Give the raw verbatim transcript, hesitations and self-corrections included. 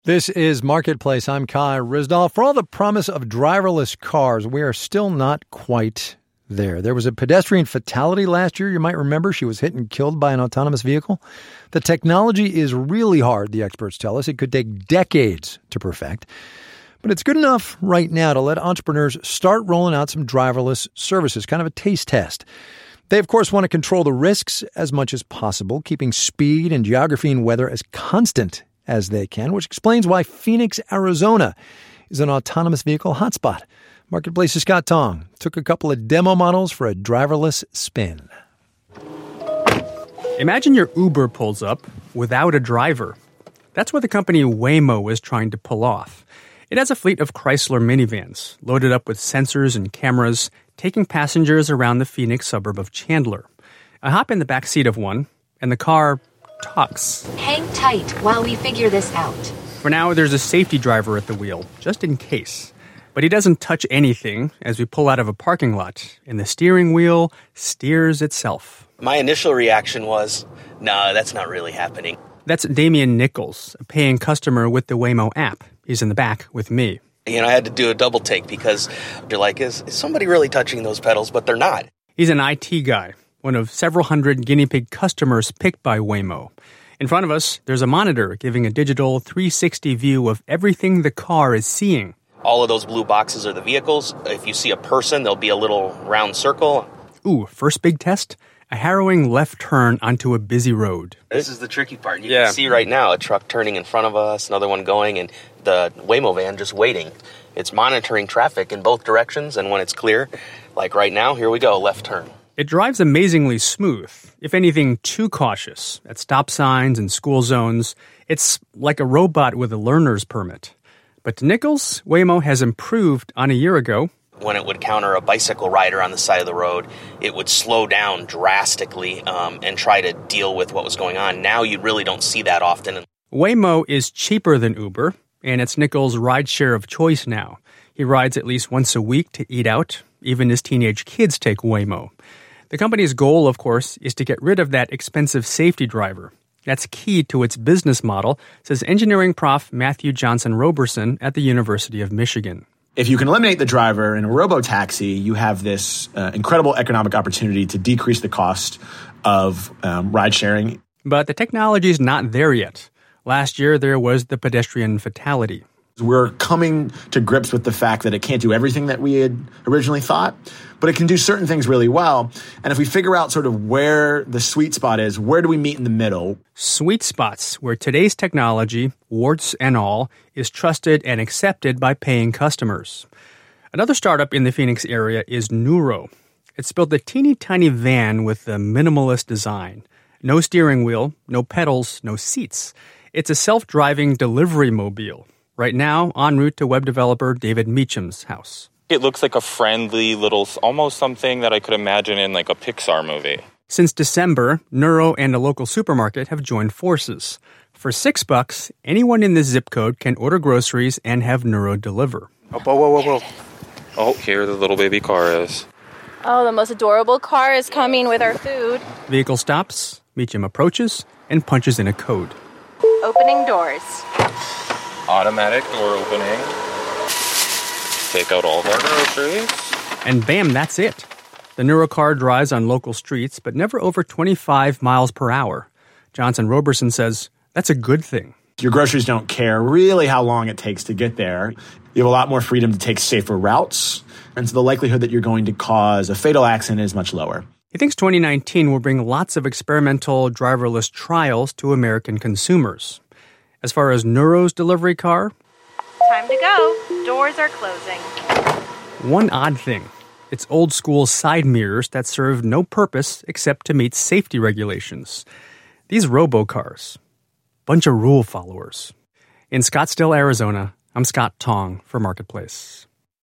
This is Marketplace. I'm Kai Ryssdal. For all the promise of driverless cars, we are still not quite there. There was a pedestrian fatality last year. You might remember she was hit and killed by an autonomous vehicle. The technology is really hard, the experts tell us. It could take decades to perfect. But it's good enough right now to let entrepreneurs start rolling out some driverless services, kind of a taste test. They, of course, want to control the risks as much as possible, keeping speed and geography and weather as constant as they can, which explains why Phoenix, Arizona is an autonomous vehicle hotspot. Marketplace's Scott Tong took a couple of demo models for a driverless spin. Imagine your Uber pulls up without a driver. That's what the company Waymo is trying to pull off. It has a fleet of Chrysler minivans loaded up with sensors and cameras, taking passengers around the Phoenix suburb of Chandler. I hop in the back seat of one, and the car talks. Hang tight while we figure this out. For now, there's a safety driver at the wheel, just in case. But he doesn't touch anything as we pull out of a parking lot, and the steering wheel steers itself. My initial reaction was, no, that's not really happening. That's Damian Nichols, a paying customer with the Waymo app. He's in the back with me. You know, I had to do a double take because you're like, is, is somebody really touching those pedals? But they're not. He's an I T guy, one of several hundred guinea pig customers picked by Waymo. In front of us, there's a monitor giving a digital three sixty view of everything the car is seeing. All of those blue boxes are the vehicles. If you see a person, there'll be a little round circle. Ooh, first big test? A harrowing left turn onto a busy road. This is the tricky part. You yeah. can see right now a truck turning in front of us, another one going, and the Waymo van just waiting. It's monitoring traffic in both directions, and when it's clear, like right now, here we go, left turn. It drives amazingly smooth, if anything too cautious. At stop signs and school zones, it's like a robot with a learner's permit. But to Nichols, Waymo has improved on a year ago. When it would counter a bicycle rider on the side of the road, it would slow down drastically um, and try to deal with what was going on. Now you really don't see that often. Waymo is cheaper than Uber, and it's Nichols' rideshare of choice now. He rides at least once a week to eat out. Even his teenage kids take Waymo. The company's goal, of course, is to get rid of that expensive safety driver. That's key to its business model, says engineering prof Matthew Johnson Roberson at the University of Michigan. If you can eliminate the driver in a robo-taxi, you have this uh, incredible economic opportunity to decrease the cost of um, ride-sharing. But the technology's not there yet. Last year, there was the pedestrian fatality. We're coming to grips with the fact that it can't do everything that we had originally thought, but it can do certain things really well. And if we figure out sort of where the sweet spot is, where do we meet in the middle? Sweet spots where today's technology, warts and all, is trusted and accepted by paying customers. Another startup in the Phoenix area is Nuro. It's built a teeny tiny van with a minimalist design. No steering wheel, no pedals, no seats. It's a self-driving delivery mobile. Right now, en route to web developer David Meacham's house. It looks like a friendly little, almost something that I could imagine in like a Pixar movie. Since December, Nuro and a local supermarket have joined forces. For six bucks, anyone in this zip code can order groceries and have Nuro deliver. Oh, whoa, whoa, whoa, whoa. Oh, here the little baby car is. Oh, the most adorable car is coming with our food. Vehicle stops, Meacham approaches, and punches in a code. Opening doors. Automatic door opening. Take out all of our groceries. And bam, that's it. The Nuro car drives on local streets, but never over twenty-five miles per hour. Johnson Roberson says that's a good thing. Your groceries don't care really how long it takes to get there. You have a lot more freedom to take safer routes, and so the likelihood that you're going to cause a fatal accident is much lower. He thinks twenty nineteen will bring lots of experimental driverless trials to American consumers. As far as Nuro's delivery car, time to go. Doors are closing. One odd thing. It's old-school side mirrors that serve no purpose except to meet safety regulations. These robocars. Bunch of rule followers. In Scottsdale, Arizona, I'm Scott Tong for Marketplace.